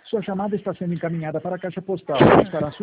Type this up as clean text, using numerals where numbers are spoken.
Sua chamada está sendo encaminhada para a caixa postal. Estará